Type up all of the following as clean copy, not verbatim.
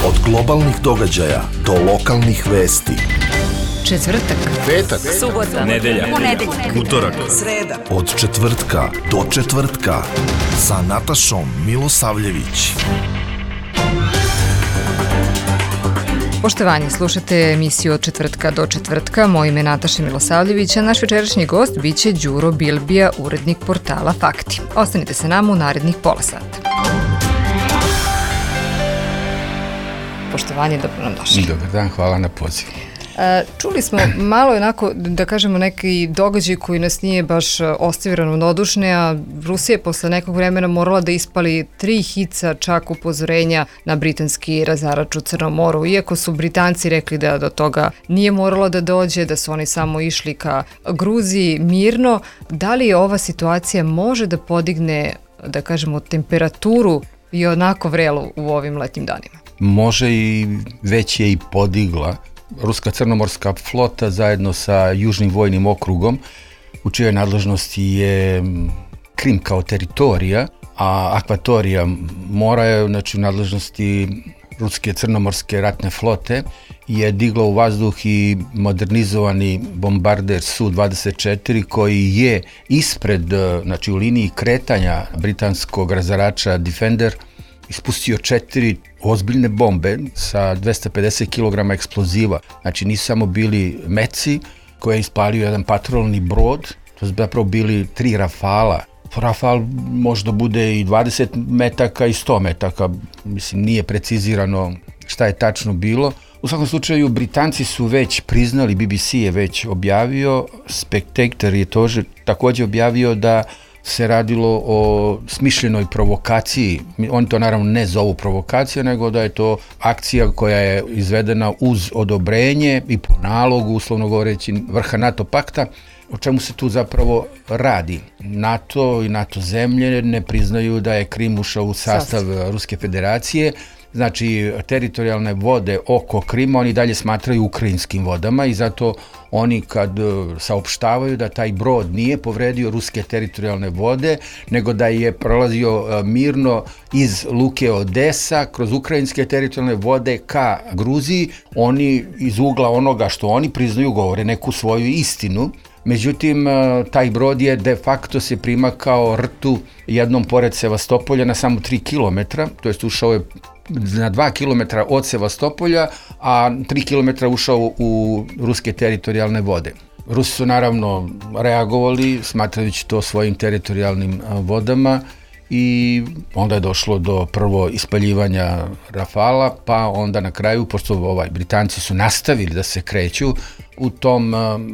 Od globalnih događaja do lokalnih vesti. Četvrtak, Petak, subota, nedelja, ponedeljak, utorak, sreda. od četvrtka do četvrtka sa Natašom Milosavljević. Poštovanje, slušate emisiju od četvrtka do četvrtka. Moje ime je Nataša Milosavljević, a naš večerašnji gost biće Đuro Bilbija, urednik portala Fakti. Ostanite sa nama u narednih pola sata. Poštovanje, dobro nam došli. Dobar dan, hvala na pozivu. Čuli smo malo onako, da kažemo, neki događaj koji nas nije baš ostavio ravnodušne, a Rusija je posle nekog vremena morala da ispali 3 hica čak upozorenja na britanski razarač u Crnom moru. Iako su Britanci rekli da do toga nije moralo da dođe, da su oni samo išli ka Gruziji mirno, da li ova situacija može da podigne, da kažemo, temperaturu i onako vrelu u ovim letnjim danima? Može i već je i podigla. Ruska crnomorska flota zajedno sa Južnim vojnim okrugom, u čijoj nadležnosti je Krim kao teritorija, a akvatorija mora je, znači, u nadležnosti Ruske crnomorske ratne flote, je digla u vazduh i modernizovani bombarder Su-24 koji je ispred, znači u liniji kretanja britanskog razarača Defender, ispustio 4 ozbiljne bombe sa 250 kg eksploziva. Znači nisu samo bili meci koje je ispalio jedan patrolni brod, to su zapravo bili 3 Rafala. Rafal možda bude i 20 metaka i 100 metaka, mislim nije precizirano šta je tačno bilo. U svakom slučaju Britanci su već priznali, BBC je već objavio, Spectator je također objavio da se radilo o smišljenoj provokaciji. Oni to naravno ne zovu provokacija, nego da je to akcija koja je izvedena uz odobrenje i po nalogu, uslovno govoreći, vrha NATO pakta. O čemu se tu zapravo radi? NATO i NATO zemlje ne priznaju da je Krim ušao u sastav Ruske federacije. Znači, teritorijalne vode oko Krima oni dalje smatraju ukrajinskim vodama i zato oni kad saopštavaju da taj brod nije povredio ruske teritorijalne vode, nego da je prolazio mirno iz luke Odesa kroz ukrajinske teritorijalne vode ka Gruziji, oni iz ugla onoga što oni priznaju govore neku svoju istinu. Međutim, taj brod je de facto se primakao rtu jednom pored Sevastopolja na samo 3 km, to jest ušao je na 2 km od Sevastopolja, a 3 km ušao u ruske teritorijalne vode. Rusi su naravno reagovali, smatrajući to svojim teritorijalnim vodama, i onda je došlo do prvo ispaljivanja Rafala, pa onda na kraju, pošto Britanci su nastavili da se kreću u tom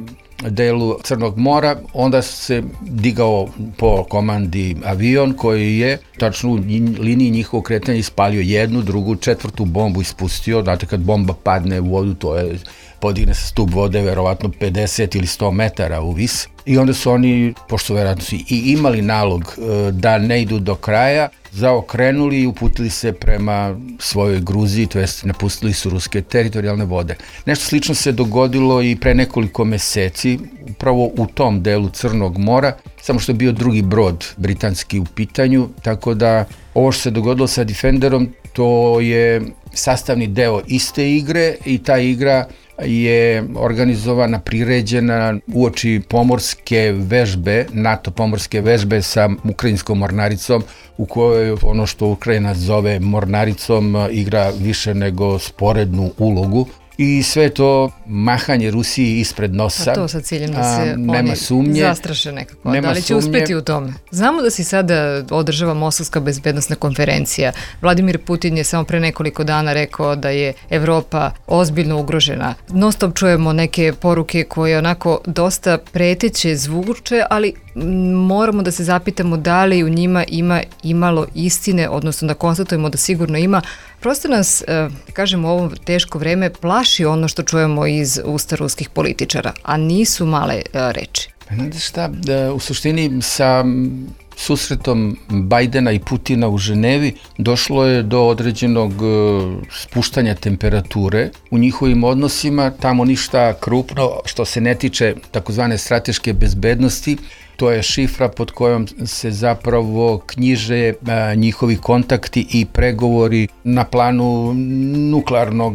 delu Crnog mora, onda se digao po komandi avion koji je tačno u liniji njihovog kretanja ispalio 1, 2, 4 bombu ispustio. Znate, kad bomba padne u vodu, to je, podigne se stup vode verovatno 50 ili 100 metara u vis. I onda su oni, pošto verovatno su i imali nalog da ne idu do kraja, zaokrenuli i uputili se prema svojoj Gruziji, to jest napustili su ruske teritorijalne vode. Nešto slično se dogodilo i pre nekoliko meseci, upravo u tom delu Crnog mora, samo što je bio drugi brod britanski u pitanju, tako da ovo što se dogodilo sa Defenderom, to je sastavni deo iste igre i ta igra je organizovana, priređena uoči pomorske vežbe, NATO pomorske vežbe sa ukrajinskom mornaricom, u kojoj ono što Ukrajina zove mornaricom igra više nego sporednu ulogu. I sve to mahanje Rusiji ispred nosa. A to sa ciljem da se nema sumnje, zastraše nekako. Da li će uspeti u tome? Znamo da se sada održava Moskovska bezbednosna konferencija. Vladimir Putin je samo pre nekoliko dana rekao da je Evropa ozbiljno ugrožena. Non stop čujemo neke poruke koje onako dosta preteće zvuče, ali moramo da se zapitamo da li u njima ima imalo istine, odnosno da konstatujemo da sigurno ima. Prosto nas, kažemo, u ovo teško vreme plaši ono što čujemo iz usta ruskih političara, a nisu male reči. Znate šta, u suštini sa susretom Bajdena i Putina u Ženevi došlo je do određenog spuštanja temperature u njihovim odnosima, tamo ništa krupno što se ne tiče takozvane strateške bezbednosti. to je šifra pod kojom se zapravo knjiže njihovi kontakti i pregovori na planu nuklearnog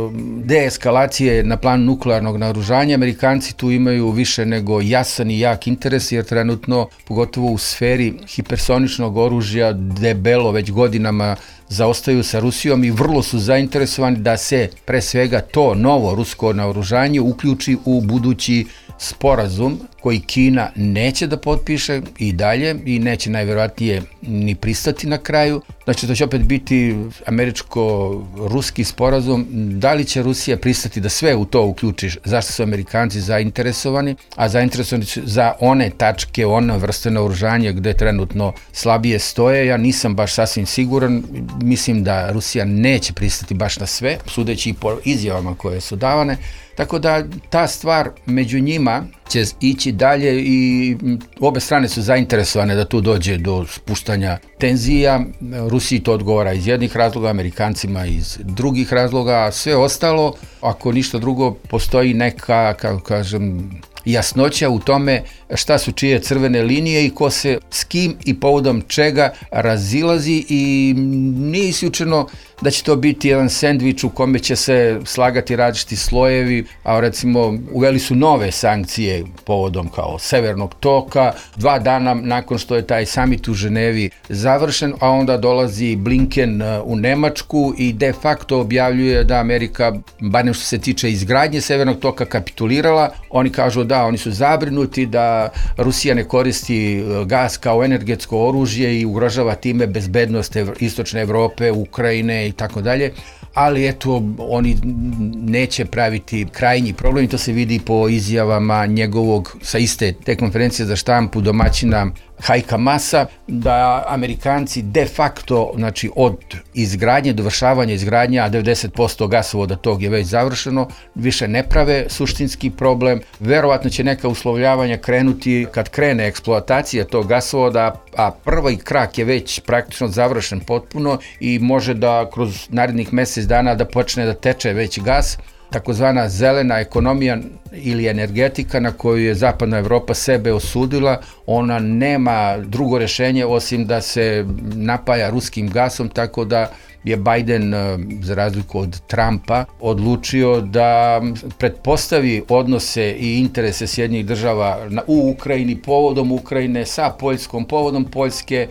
deeskalacije, na planu nuklearnog naoružanja. Amerikanci tu imaju više nego jasan i jak interes, jer trenutno, pogotovo u sferi hipersoničnog oružja, debelo već godinama zaostaju sa Rusijom i vrlo su zainteresovani da se pre svega to novo rusko naoružanje uključi u budući sporazum koji Kina neće da potpiše i dalje i neće najverovatnije ni pristati na kraju. Znači to će opet biti američko-ruski sporazum. Da li će Rusija pristati da sve u to uključi? Zašto su Amerikanci zainteresovani? A zainteresovani su za one tačke, one vrste naoružanja gde trenutno slabije stoje. Ja nisam baš sasvim siguran. Mislim da Rusija neće pristati baš na sve, sudeći i po izjavama koje su davane. Tako da ta stvar među njima će ići dalje i obe strane su zainteresovane da tu dođe do spuštanja tenzija. Rusiji to odgovara iz jednih razloga, Amerikancima iz drugih razloga, a sve ostalo, ako ništa drugo, postoji neka, kako kažem, jasnoća u tome šta su čije crvene linije i ko se s kim i povodom čega razilazi i nije isključeno da će to biti jedan sendvič u kome će se slagati različiti slojevi, a recimo uveli su nove sankcije povodom kao Severnog toka, 2 dana nakon što je taj samit u Ženevi završen, a onda dolazi Blinken u Nemačku i de facto objavljuje da Amerika, barem što se tiče izgradnje Severnog toka, kapitulirala. Oni kažu da, oni su zabrinuti da Rusija ne koristi gas kao energetsko oružje i ugrožava time bezbednost istočne Evrope, Ukrajine i tako dalje, ali eto, oni neće praviti krajnji problem i to se vidi po izjavama njegovog, sa iste te konferencije za štampu, domaćina Heika Maasa, da Amerikanci de facto, znači od izgradnje, dovršavanja izgradnje, a 90% gasovoda tog je već završeno, više ne prave suštinski problem. Verovatno će neka uslovljavanja krenuti kad krene eksploatacija tog gasovoda, a prvi krak je već praktično završen potpuno i može da kroz narednih mesec dana da počne da teče već gas. Takozvana zelena ekonomija ili energetika na koju je zapadna Evropa sebe osudila, ona nema drugo rešenje osim da se napaja ruskim gasom, tako da je Biden, za razliku od Trumpa, odlučio da pretpostavi odnose i interese Sjedinjenih država u Ukrajini, povodom Ukrajine, sa Poljskom, povodom Poljske,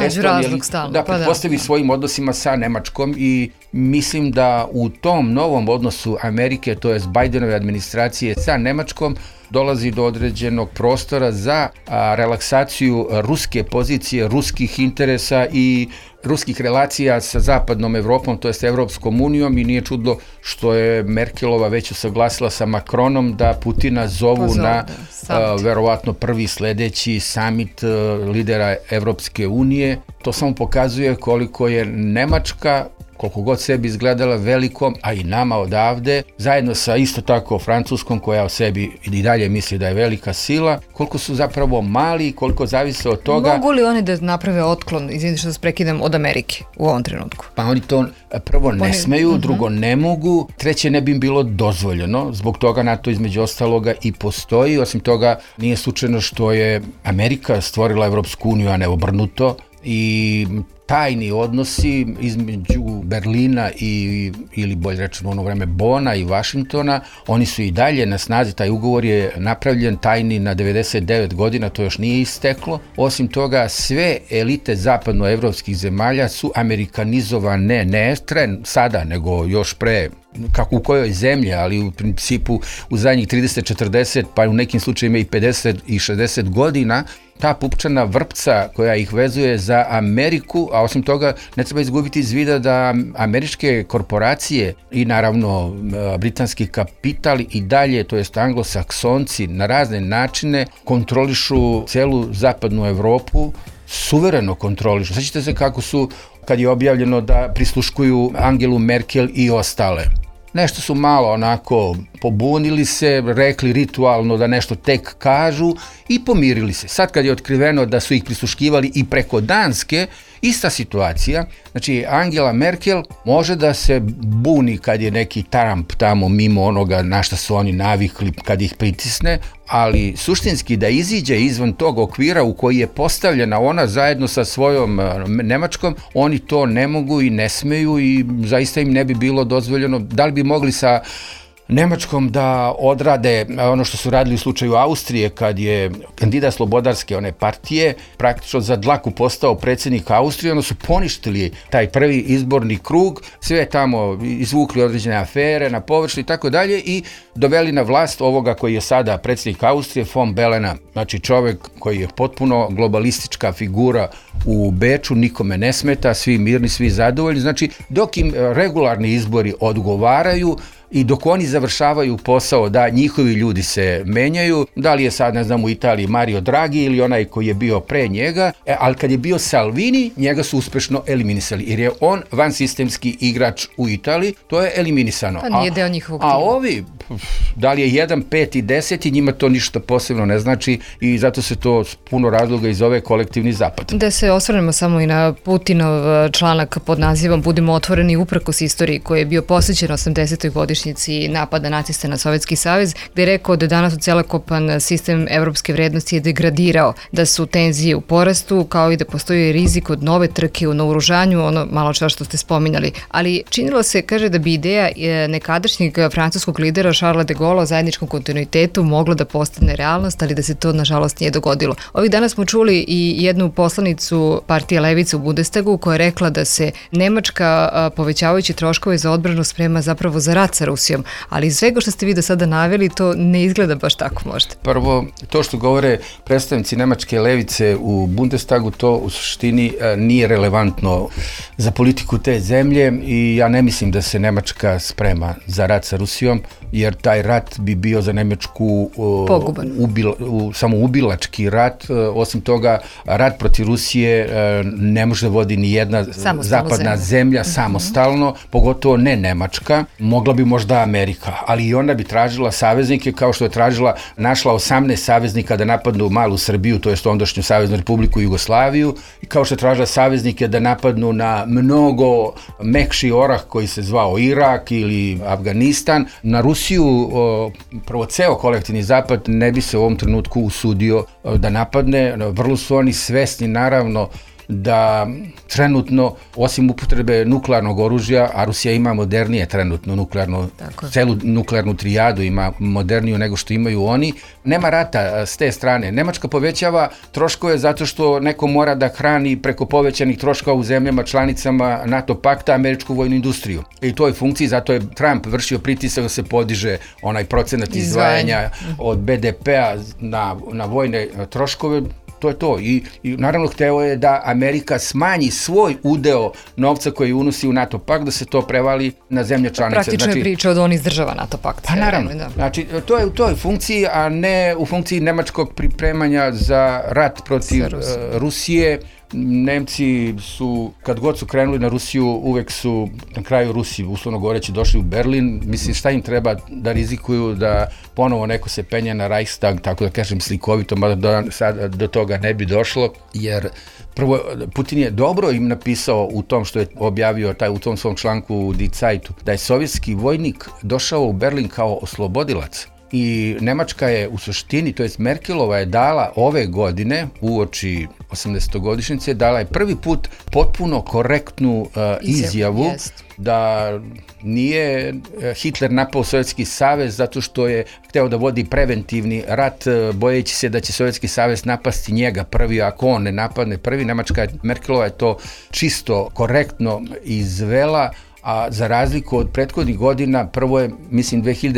da pretpostavi svojim odnosima sa Nemačkom i mislim da u tom novom odnosu Amerike, to jest Bidenove administracije sa Nemačkom, dolazi do određenog prostora za relaksaciju ruske pozicije, ruskih interesa i ruskih relacija sa zapadnom Evropom, to jest Evropskom unijom, i nije čudno što je Merkelova već usaglasila sa Macronom da Putina zovu na verovatno prvi sledeći samit lidera Evropske unije. To samo pokazuje koliko je Nemačka, koliko god sebi izgledala velikom, a i nama odavde, zajedno sa isto tako Francuskom, koja o sebi i dalje misli da je velika sila, koliko su zapravo mali, koliko zavise od toga. Mogu li oni da naprave otklon, izvinite što se prekidam, od Amerike u ovom trenutku? Pa oni to prvo ne smeju, drugo ne mogu, treće ne bi im bilo dozvoljeno, zbog toga NATO između ostaloga i postoji. Osim toga, nije slučajno što je Amerika stvorila Evropsku uniju, a ne obrnuto, i tajni odnosi između Berlina ili bolje rečeno ono vreme Bona i Vašingtona, oni su i dalje na snazi. Taj ugovor je napravljen tajni na 99 godina, to još nije isteklo. Osim toga, sve elite zapadnoevropskih zemalja su amerikanizovane, ne sada, nego još pre, kako u kojoj zemlji, ali u principu u zadnjih 30, 40, pa u nekim slučajima i 50 i 60 godina, ta pupčana vrpca koja ih vezuje za Ameriku, a osim toga ne treba izgubiti iz vida da američke korporacije i naravno britanski kapital i dalje, to jest anglosaksonci, na razne načine kontrolišu celu zapadnu Evropu, suvereno kontrolišu. Sjećate se kako su, kad je objavljeno da prisluškuju Angelu Merkel i ostale. Nešto su malo onako pobunili se, rekli ritualno da nešto tek kažu i pomirili se. Sad kad je otkriveno da su ih prisluškivali i preko Danske, ista situacija, znači Angela Merkel može da se buni kad je neki Trump tamo mimo onoga na šta su oni navikli kad ih pritisne, ali suštinski da iziđe izvan tog okvira u koji je postavljena ona zajedno sa svojom Nemačkom, oni to ne mogu i ne smeju i zaista im ne bi bilo dozvoljeno. Da li bi mogli sa Nemačkom da odrade ono što su radili u slučaju Austrije kad je kandidat slobodarske one partije praktično za dlaku postao predsjednik Austrije, onda su poništili taj prvi izborni krug, sve tamo izvukli određene afere na površinu i tako dalje i doveli na vlast ovoga koji je sada predsjednik Austrije, von Bellena, znači čovjek koji je potpuno globalistička figura u Beču, nikome ne smeta, svi mirni, svi zadovoljni, znači dok im regularni izbori odgovaraju i dok oni završavaju posao da njihovi ljudi se menjaju, da li je sad, ne znam, u Italiji Mario Draghi ili onaj koji je bio pre njega, ali kad je bio Salvini, njega su uspešno eliminisali, jer je on vansistemski igrač u Italiji, to je eliminisano. Pa nije deo njihovog tima. A ovi, da li je 1, 5 i 10, njima to ništa posebno ne znači i zato se to s puno razloga i zove kolektivni zapad. Da se osvrnemo samo i na Putinov članak pod nazivom Budimo otvoreni uprkos istoriji koji je bio posvećen 80. godišnjici napada nacista na Sovjetski savez, gde je rekao da danas celokupan sistem evropske vrednosti je degradirao, da su tenzije u porastu, kao i da postoji rizik od nove trke u naoružanju, ono malo čas što ste spominjali. Ali činilo se, kaže, da bi ideja nekadašnjeg francuskog lidera Charlesa de Gaulle o zajedničkom kontinuitetu mogla da postane realnost, ali da se to nažalost nije dogodilo. Ovih dana smo čuli i jednu poslanicu partije Levice u Bundestagu koja je rekla da se Nemačka povećavajući troškove za odbranu sprema zapravo za rat sa Rusijom, ali iz svega što ste vi do sada naveli to ne izgleda baš tako možda. Prvo, to što govore predstavnici Nemačke levice u Bundestagu, to u suštini nije relevantno za politiku te zemlje i ja ne mislim da se Nemačka sprema za rat sa Rusijom, jer taj rat bi bio za Nemačku samoubilački rat. Osim toga, rat protiv Rusije ne može da vodi ni jedna zapadna zemlja samostalno, pogotovo ne Nemačka. Mogla bi možda Amerika, ali i ona bi tražila saveznike kao što je našla 18 saveznika da napadnu malu Srbiju, to jest ondašnju Saveznu Republiku Jugoslaviju, i kao što je tražila saveznike da napadnu na mnogo mekši orah koji se zvao Irak ili Afganistan. Na Rusiju, prvo ceo kolektivni zapad ne bi se u ovom trenutku usudio da napadne. Vrlo su oni svesni, naravno, da trenutno, osim upotrebe nuklearnog oružja, a Rusija ima modernije trenutno celu nuklearnu trijadu ima moderniju nego što imaju oni, nema rata s te strane. Nemačka povećava troškove zato što neko mora da hrani preko povećanih troškova u zemljama članicama NATO pakta američku vojnu industriju. I u toj funkciji zato je Trump vršio pritisak da se podiže onaj procenat izdvajanja od BDP-a na vojne troškove. To je to. I naravno hteo je da Amerika smanji svoj udeo novca koji unosi u NATO pakt, da se to prevali na zemlje članice. Praktično je priča od on izdržava NATO pakt. Pa naravno. Znači, to je u toj funkciji, a ne u funkciji nemačkog pripremanja za rat protiv Rusije. Nemci su, kad god su krenuli na Rusiju, uvek su na kraju Rusi, uslovno govoreći, došli u Berlin. Mislim, šta im treba da rizikuju da ponovo neko se penje na Reichstag, tako da kažem slikovito, mada sad do toga ne bi došlo, jer prvo, Putin je dobro im napisao u tom što je objavio u tom svom članku u Die Zeitu, da je sovjetski vojnik došao u Berlin kao oslobodilac. I Nemačka je u suštini, to jest Merkelova je dala ove godine, uoči 80-godišnjice, dala je prvi put potpuno korektnu izjavu da nije Hitler napao Sovjetski savez zato što je hteo da vodi preventivni rat, bojeći se da će Sovjetski savez napasti njega prvi, ako on ne napadne prvi. Merkelova je to čisto korektno izvela, a za razliku od prethodnih godina, prvo je, mislim,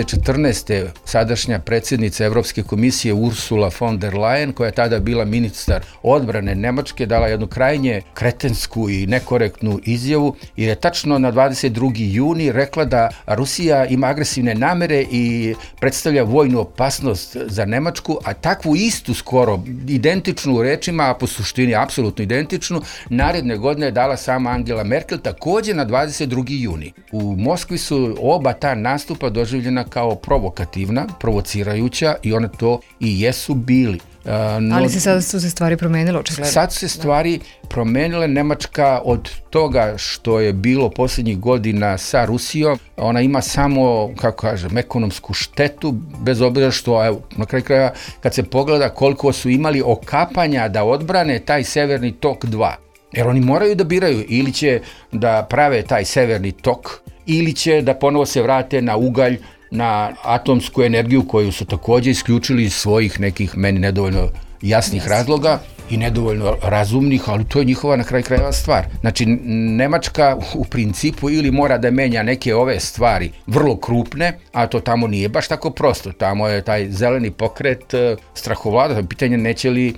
2014. sadašnja predsjednica Evropske komisije Ursula von der Leyen, koja je tada bila ministar odbrane Nemačke, dala jednu krajnje kretensku i nekorektnu izjavu, jer je tačno na 22. juni rekla da Rusija ima agresivne namere i predstavlja vojnu opasnost za Nemačku, a takvu istu skoro identičnu u rečima, a po suštini apsolutno identičnu, naredne godine je dala sama Angela Merkel, također na 22. juni. U Moskvi su oba ta nastupa doživljena kao provokativna, provocirajuća i one to i jesu bili. Ali sada su se stvari promenile, očigledno. Sad su se stvari promenile. Nemačka od toga što je bilo posljednjih godina sa Rusijom, ona ima samo, kako kažem, ekonomsku štetu, bez obzira što, evo, na kraju kraja, kad se pogleda koliko su imali okapanja da odbrane taj Severni tok 2. Jer oni moraju da biraju, ili će da prave taj Severni tok, ili će da ponovo se vrate na ugalj, na atomsku energiju koju su također isključili iz svojih nekih meni nedovoljno jasnih razloga i nedovoljno razumnih, ali to je njihova na kraju krajeva stvar. Znači, Nemačka u principu ili mora da menja neke ove stvari vrlo krupne, a to tamo nije baš tako prosto. Tamo je taj zeleni pokret strahovlada. Pitanje neće li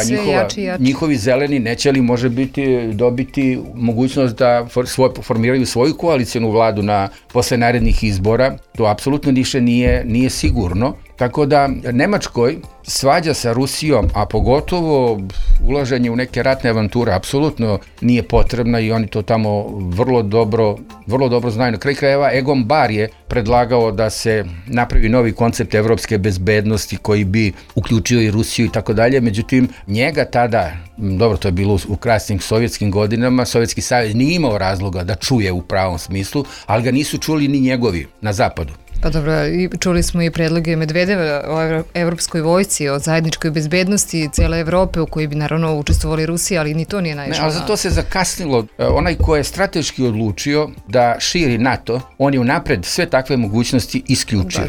njihovi zeleni neće li može biti dobiti mogućnost da formiraju svoju koalicijnu vladu posle narednih izbora. To apsolutno više nije sigurno. Tako da Nemačkoj svađa sa Rusijom, a pogotovo ulaženje u neke ratne avanture, apsolutno nije potrebna i oni to tamo vrlo dobro znaju. Na kraju krajeva Egon Bahr je predlagao da se napravi novi koncept evropske bezbednosti koji bi uključio i Rusiju i tako dalje, međutim njega tada, dobro, to je bilo u krasnim sovjetskim godinama, Sovjetski savez nije imao razloga da čuje u pravom smislu, ali ga nisu čuli ni njegovi na zapadu. Pa dobro, čuli smo i predloge Medvedeva o evropskoj vojsci, o zajedničkoj bezbednosti cijele Evrope u kojoj bi naravno učestvovali Rusija, ali ni to nije naišlo. Ali za to se zakasnilo. Onaj ko je strateški odlučio da širi NATO, on je unapred sve takve mogućnosti isključio.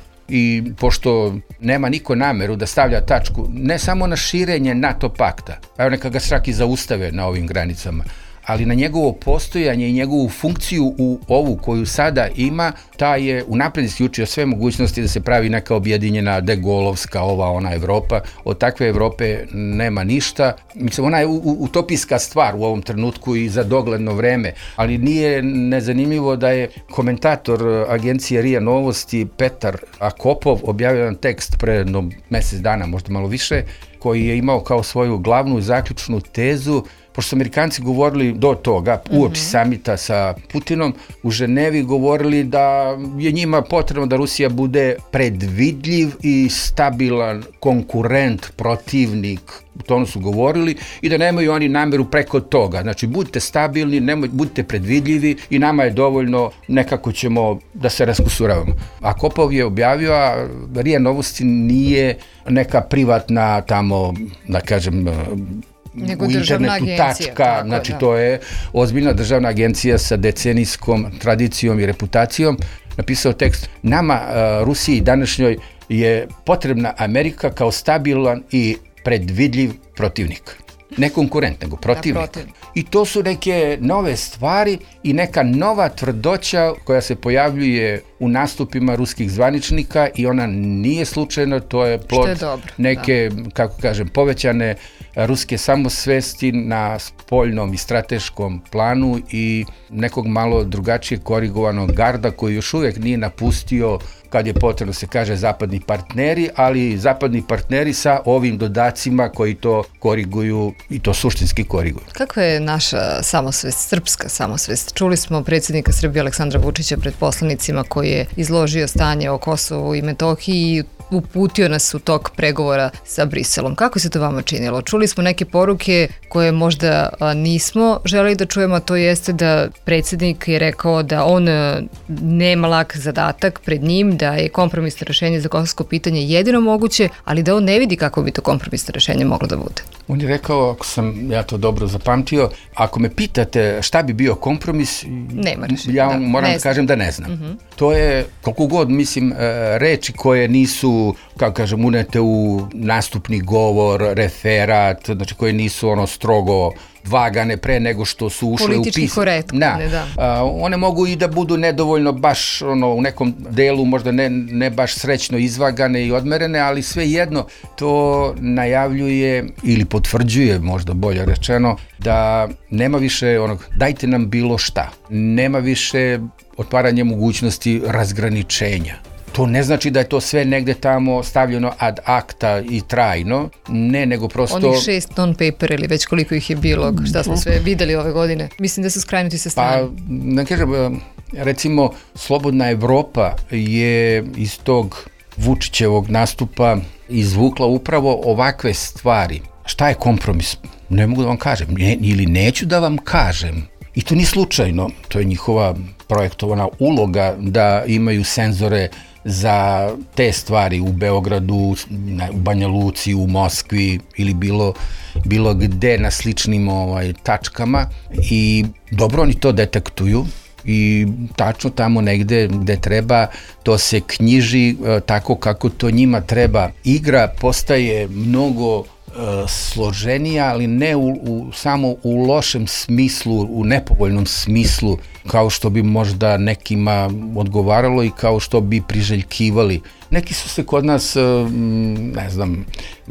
I pošto nema niko nameru da stavlja tačku ne samo na širenje NATO pakta, evo neka ga čak i zaustave na ovim granicama, ali na njegovo postojanje i njegovu funkciju u ovu koju sada ima, ta je unapred isključio sve mogućnosti da se pravi neka objedinjena degolovska ona Evropa. Od takve Evrope nema ništa. Mislim, ona je utopijska stvar u ovom trenutku i za dogledno vreme, ali nije nezanimljivo da je komentator agencije RIA Novosti Petar Akopov objavio jedan tekst pre jedno mjesec dana, možda malo više, koji je imao kao svoju glavnu zaključnu tezu. Pošto su Amerikanci govorili do toga, uoči samita sa Putinom, u Ženevi govorili da je njima potrebno da Rusija bude predvidljiv i stabilan konkurent, protivnik, to su govorili, i da nemaju oni nameru preko toga. Znači, budite stabilni, budite predvidljivi i nama je dovoljno, nekako ćemo da se raskusuravamo. A Kopov je objavio, a RIA Novosti nije neka privatna tamo, da kažem, nego u internetu tačka, znači to je ozbiljna državna agencija sa decenijskom tradicijom i reputacijom, napisao tekst: nama, Rusiji današnjoj, je potrebna Amerika kao stabilan i predvidljiv protivnik. Ne konkurent, nego protivnik. I to su neke nove stvari i neka nova tvrdoća koja se pojavljuje u nastupima ruskih zvaničnika i ona nije slučajna, to je plod neke, kako kažem, povećane ruske samosvesti na spoljnom i strateškom planu i nekog malo drugačije korigovanog garda koji još uvijek nije napustio, kad je potrebno se kaže, zapadni partneri, ali zapadni partneri sa ovim dodacima koji to koriguju i to suštinski koriguju. Kakva je naša samosvest, srpska samosvest? Čuli smo predsjednika Srbije Aleksandra Vučića pred poslanicima koji je izložio stanje o Kosovu i Metohiji i uputio nas u tok pregovora sa Briselom. Kako se to vama činilo? Čuli smo neke poruke koje možda nismo želeli da čujemo, to jeste da predsjednik je rekao da on nema lak zadatak pred njim, da je kompromisno rešenje za kosovsko pitanje jedino moguće, ali da on ne vidi kako bi to kompromisno rešenje moglo da bude. On je rekao, ako sam ja to dobro zapamtio, ako me pitate šta bi bio kompromis, ja moram da kažem da ne znam. To je, koliko god, mislim, reči koje nisu, kako kažem, unete u nastupni govor, referat, znači koje nisu strogo vagane pre nego što su ušle u politički korektne, one mogu i da budu nedovoljno baš u nekom delu možda ne baš srećno izvagane i odmerene, ali svejedno to najavljuje ili potvrđuje, možda bolje rečeno, da nema više dajte nam bilo šta, nema više otvaranje mogućnosti razgraničenja. To ne znači da je to sve negde tamo stavljeno ad acta i trajno, ne, nego prosto... Onih 6 non-paper ili već koliko ih je bilo, šta smo sve videli ove godine, mislim da su skrajnuti sa strane. Pa, da kažem, recimo, Slobodna Evropa je iz tog Vučićevog nastupa izvukla upravo ovakve stvari. Šta je kompromis? Ne mogu da vam kažem, ili neću da vam kažem. I to nije slučajno, to je njihova projektovana uloga da imaju senzore za te stvari u Beogradu, u Banja Luci, u Moskvi ili bilo gde na sličnim tačkama i dobro oni to detektuju i tačno tamo negde gde treba to se knjiži tako kako to njima treba. Igra postaje mnogo složenija, ali ne samo u lošem smislu, u nepovoljnom smislu, kao što bi možda nekima odgovaralo i kao što bi priželjkivali. Neki su se kod nas, ne znam,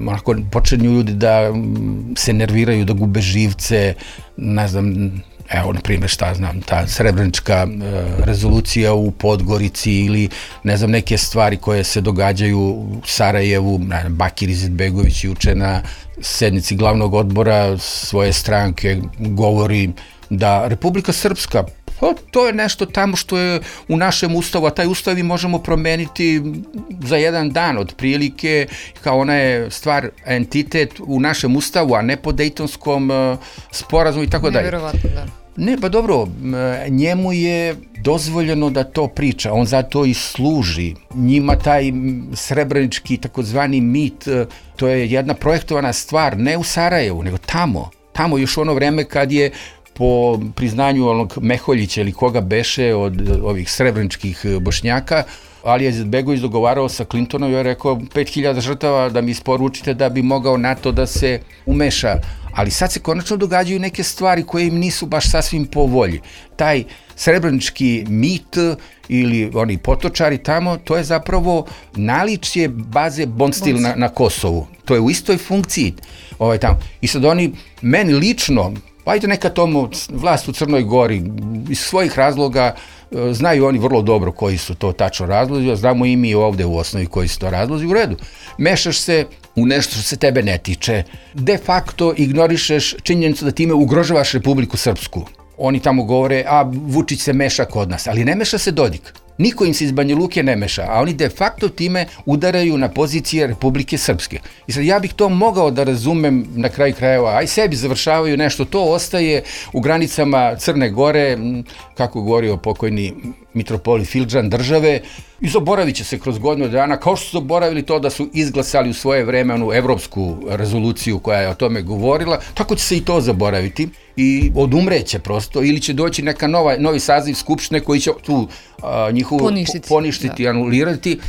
počinju ljudi da se nerviraju, da gube živce, ne znam, evo, na primjer, šta znam, ta srebrenička rezolucija u Podgorici ili, ne znam, neke stvari koje se događaju u Sarajevu, Bakir Izetbegović juče na sednici glavnog odbora svoje stranke govori da Republika Srpska, to je nešto tamo što je u našem ustavu, a taj ustav mi možemo promeniti za jedan dan otprilike, kao ona je stvar, entitet u našem ustavu, a ne po Dejtonskom sporazumu i tako dalje. Nevjerovatno, da. Ne, pa dobro, njemu je dozvoljeno da to priča, on zato i služi. Njima taj srebrenički takozvani mit, to je jedna projektovana stvar, ne u Sarajevu, nego tamo još ono vreme kad je po priznanju onog Meholjića ili koga beše od ovih srebreničkih Bošnjaka, Alija Izetbegović dogovarao sa Clintonom i je rekao 5000 žrtava da mi isporučite da bi mogao NATO da se umeša. Ali sad se konačno događaju neke stvari koje im nisu baš sasvim po volji. Taj srebrenički mit ili oni potočari tamo, to je zapravo naličje baze Bondstil na Kosovu. To je u istoj funkciji tamo. I sad oni, meni lično, ajde neka tomu vlast u Crnoj Gori iz svojih razloga, znaju oni vrlo dobro koji su to tačno razlozi, a znamo i mi ovde u osnovi koji su to razlozi, u redu. Mešaš se u nešto što se tebe ne tiče, de facto ignorišeš činjenicu da time ugrožavaš Republiku Srpsku. Oni tamo govore, a Vučić se meša kod nas, ali ne meša se Dodik. Niko im se iz Banja Luke ne meša, a oni de facto time udaraju na pozicije Republike Srpske. I sad ja bih to mogao da razumem na kraju krajeva, aj sebi završavaju nešto, to ostaje u granicama Crne Gore, kako govorio pokojni mitropolit Fildžan države, i zaboravit će se kroz godinu dana, kao što su zaboravili to da su izglasali u svoje vreme onu evropsku rezoluciju koja je o tome govorila, tako će se i to zaboraviti i odumreće prosto, ili će doći neka novi saziv Skupštine koji će tu njihovu poništiti, anulirati.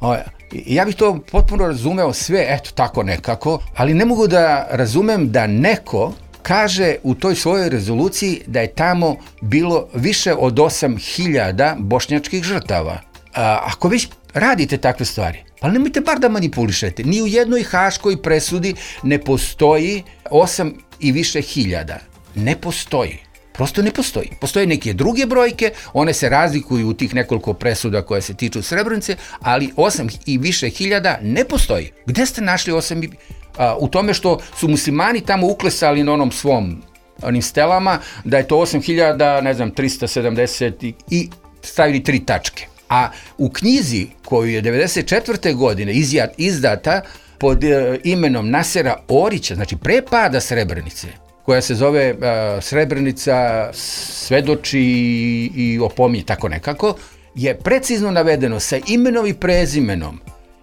Ja bih to potpuno razumeo sve, eto tako nekako, ali ne mogu da razumem da neko kaže u toj svojoj rezoluciji da je tamo bilo više od 8000 bošnjačkih žrtava. Ako već radite takve stvari, pa nemojte bar da manipulišete. Ni u jednoj haškoj presudi ne postoji 8 i više hiljada. Ne postoji. Prosto ne postoji. Postoje neke druge brojke, one se razlikuju u tih nekoliko presuda koje se tiču Srebrenice, ali 8 i više hiljada ne postoji. Gde ste našli 8 i... u tome što su muslimani tamo uklesali na onim stelama, da je to 8000, ne znam, 370 i stavili 3 tačke. A u knjizi koju je 1994. godine izdata pod imenom Nasera Orića, znači pre pada Srebrenice, koja se zove Srebrenica svedoči i opominje, tako nekako, je precizno navedeno sa imenom i prezimenom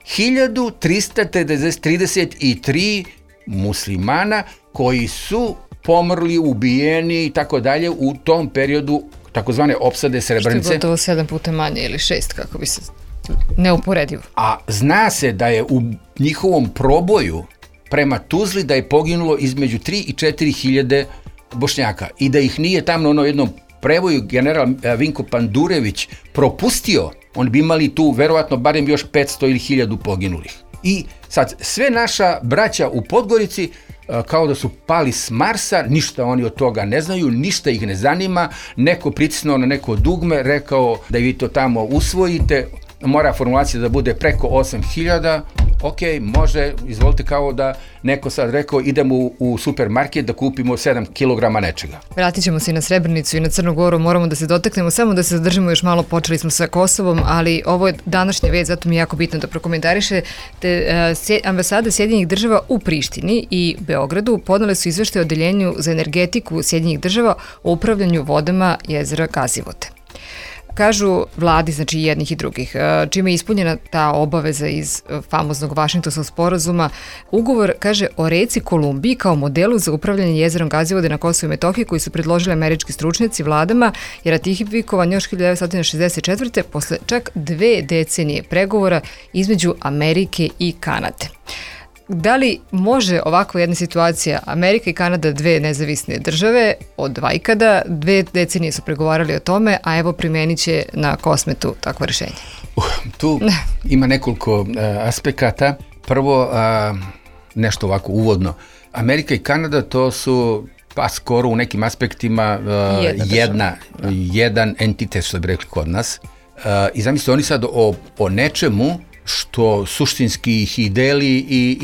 1333 muslimana koji su pomrli, ubijeni i tako dalje u tom periodu takozvane opsade Srebrenice. Što je gotovo 7 puta manje ili 6, kako bi se neuporedivo. A zna se da je u njihovom proboju prema Tuzli da je poginulo između 3 i 4 hiljade Bošnjaka i da ih nije tamo na onom jednom prevoju general Vinko Pandurević propustio, on bi imali tu verovatno barem još 500 ili 1000 poginulih. I sad sve naša braća u Podgorici kao da su pali s Marsa, ništa oni od toga ne znaju, ništa ih ne zanima, neko pritisnuo na neko dugme, rekao da vi to tamo usvojite, mora formulacija da bude preko 8.000, ok, može, izvolite, kao da neko sad rekao idemo u supermarket da kupimo 7 kg nečega. Vratit ćemo se i na Srebrenicu i na Crnu Goru, moramo da se dotaknemo, samo da se zadržimo još malo, počeli smo sa Kosovom, ali ovo je današnja vest, zato mi je jako bitno da prokomentariše. Ambasade Sjedinjenih država u Prištini i Beogradu podnele su izveštaj o Odeljenju za energetiku Sjedinjenih država o upravljanju vodama jezera Gazivote. Kažu vladi, znači jednih i drugih, čime je ispunjena ta obaveza iz famoznog Vašingtonskog sporazuma. Ugovor, kaže, o reci Kolumbiji kao modelu za upravljanje jezerom Gazivode na Kosovu i Metohiji koji su predložili američki stručnjaci vladama je ratifikovan još 1964. posle čak 2 decenije pregovora između Amerike i Kanade. Da li može ovako jedna situacija, Amerika i Kanada, 2 nezavisne države od vajkada, 2 decenije su pregovarali o tome, a evo primenit će na Kosmetu takvo rešenje? Tu ima nekoliko aspekata. Prvo, nešto ovako uvodno. Amerika i Kanada to su pa skoro u nekim aspektima jedan entitet, što bi rekli kod nas. I zamislite, oni sad o nečemu što suštinski ih i deli,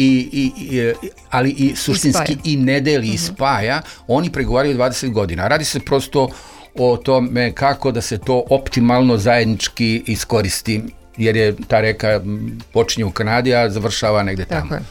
ali i suštinski i ne deli i spaja, oni pregovaraju 20 godina. Radi se prosto o tome kako da se to optimalno zajednički iskoristi, jer je ta reka počinje u Kanadi, a završava negde tamo. Tako je.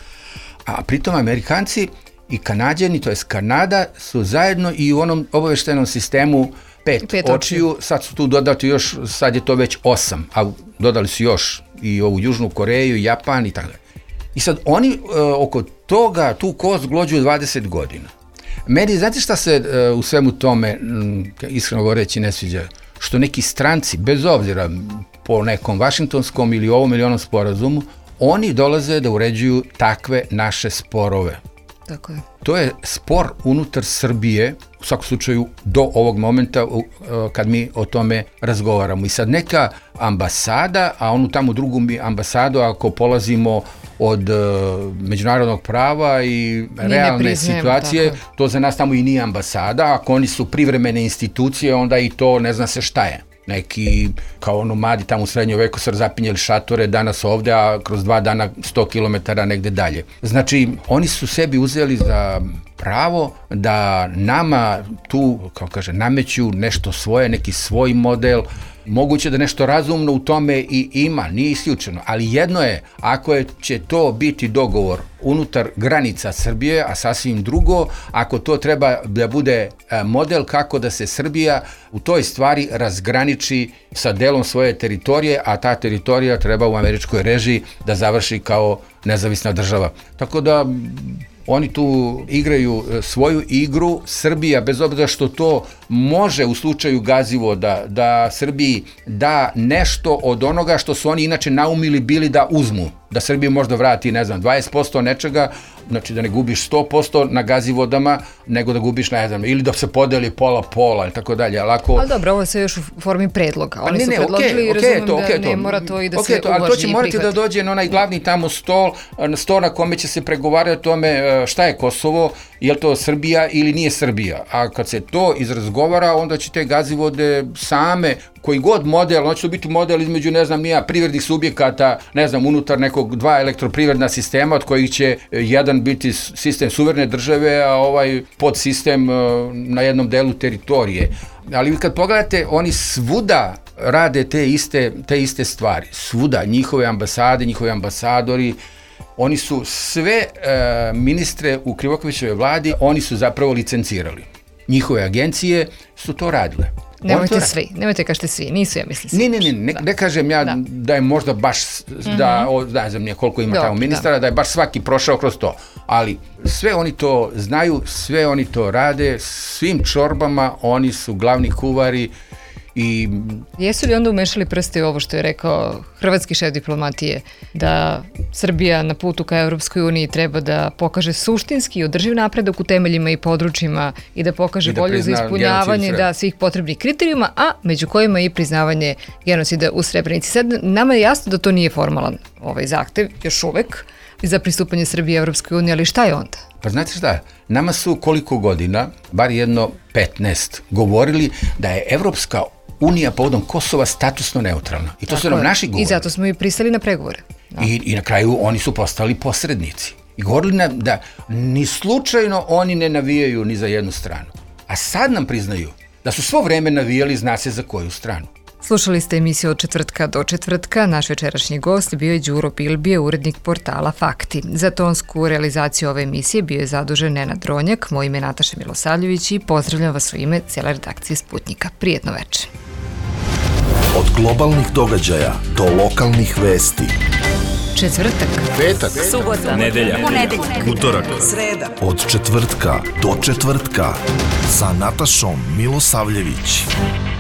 A pritom Amerikanci i Kanađani, to jest Kanada, su zajedno i u onom obaveštajnom sistemu 5 očiju, sad su tu dodati još, sad je to već 8, a dodali su još i ovu Južnu Koreju, Japan i tako. I sad oni oko toga tu kost glođuju 20 godina. Meni, znate šta se u svemu tome, iskreno govoreći, ne sviđa? Što neki stranci, bez obzira po nekom Vašingtonskom ili ovom ili onom sporazumu, oni dolaze da uređuju takve naše sporove. Tako je. To je spor unutar Srbije, u svakom slučaju do ovog momenta kad mi o tome razgovaramo. I sad neka ambasada, a onu tamo drugu ambasadu, ako polazimo od međunarodnog prava i realne situacije, tako. To za nas tamo i nije ambasada. Ako oni su privremene institucije, onda i to ne zna se šta je. Neki kao nomadi tamo u srednjem veku su razapinjeli šatore, danas ovde, a kroz 2 dana 100 km negde dalje. Znači, oni su sebi uzeli za pravo da nama tu, kao kaže, nameću nešto svoje, neki svoj model. Moguće da nešto razumno u tome i ima, nije isključeno, ali jedno je, ako će to biti dogovor unutar granica Srbije, a sasvim drugo, ako to treba da bude model kako da se Srbija u toj stvari razgraniči sa delom svoje teritorije, a ta teritorija treba u američkoj režiji da završi kao nezavisna država. Tako da oni tu igraju svoju igru. Srbija, bez obzira što to može u slučaju Gazivoda da Srbiji da nešto od onoga što su oni inače naumili bili da uzmu, da Srbija možda vrati, ne znam, 20% nečega, znači da ne gubiš 100% na Gazivodama, nego da gubiš, ne znam, ili da se podeli pola-pola, ili tako dalje. Ali dobro, ovo je sve još u formi predloga. Oni su predložili i razumem da ne mora to i da se uvaži i prihvati. Ali to će morati da dođe na onaj glavni tamo stol na kome će se pregovarati o tome šta je Kosovo, je li to Srbija ili nije Srbija. A kad se to izrazgovara, onda će te Gazivode same, koji god model, on će to biti model između, ne znam, privrednih subjekata, ne znam, unutar nekog 2 elektroprivredna sistema, od kojih će jedan biti sistem suverene države, a ovaj podsistem na jednom delu teritorije. Ali kad pogledate, oni svuda rade te iste stvari. Svuda, njihove ambasade, njihovi ambasadori, oni su sve ministre u Krivokapićevoj vladi, oni su zapravo licencirali. Njihove agencije su to radile. Nemojte svi, nemojte kažete svi, nisu, ja mislim. Ne kažem ja da je možda baš, ne znam nije koliko ima tamo ministara, da je baš svaki prošao kroz to, ali sve oni to znaju, sve oni to rade, svim čorbama oni su glavni kuvari. I jesu li onda umešali prste u ovo što je rekao hrvatski šef diplomatije, da Srbija na putu ka Evropskoj uniji treba da pokaže suštinski i održiv napredak u temeljima i područjima i da pokaže volju za ispunjavanje svih potrebnih kriterijuma, a među kojima i priznavanje genocida u Srebrenici. Sad nama je jasno da to nije formalan ovaj zahtev, još uvek, za pristupanje Srbije Evropskoj uniji, ali šta je onda? Pa znate šta, nama su koliko godina, bar jedno 15, govorili da je Evropska Unija povodom Kosova statusno neutralna. I to su nam naši govorili. I zato smo i pristali na pregovore. I na kraju oni su postali posrednici. I govorili nam da ni slučajno oni ne navijaju ni za jednu stranu. A sad nam priznaju da su svo vreme navijali zna se za koju stranu. Slušali ste emisiju Od četvrtka do četvrtka. Naš večerašnji gost bio je Đuro Bilbije, urednik portala Fakti. Za tonsku realizaciju ove emisije bio je zadužen Nenad Dronjak, moje ime je Nataša Milosavljević i pozdravljam vas u ime cijele redakcije Sputnika. Prijetno večer. Od globalnih događaja do lokalnih vesti. Četvrtak, Petak, subota, nedelja, ponedeljak, utorak, sreda. Od četvrtka do četvrtka sa Natašom Milosavljević.